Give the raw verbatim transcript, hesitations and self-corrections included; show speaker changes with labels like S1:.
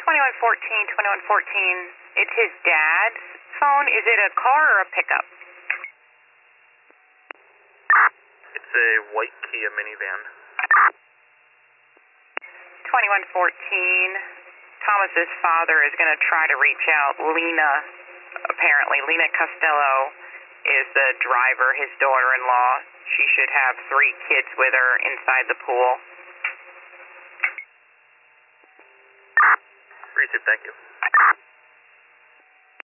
S1: twenty-one fourteen, twenty-one fourteen. It's his dad's phone. Is it a car or a pickup?
S2: It's a white Kia minivan.
S1: twenty-one fourteen. Thomas's father is going to try to reach out. Lena, apparently, Lena Costello is the driver, his daughter-in-law. She should have three kids with her inside the pool.
S2: Received, thank you.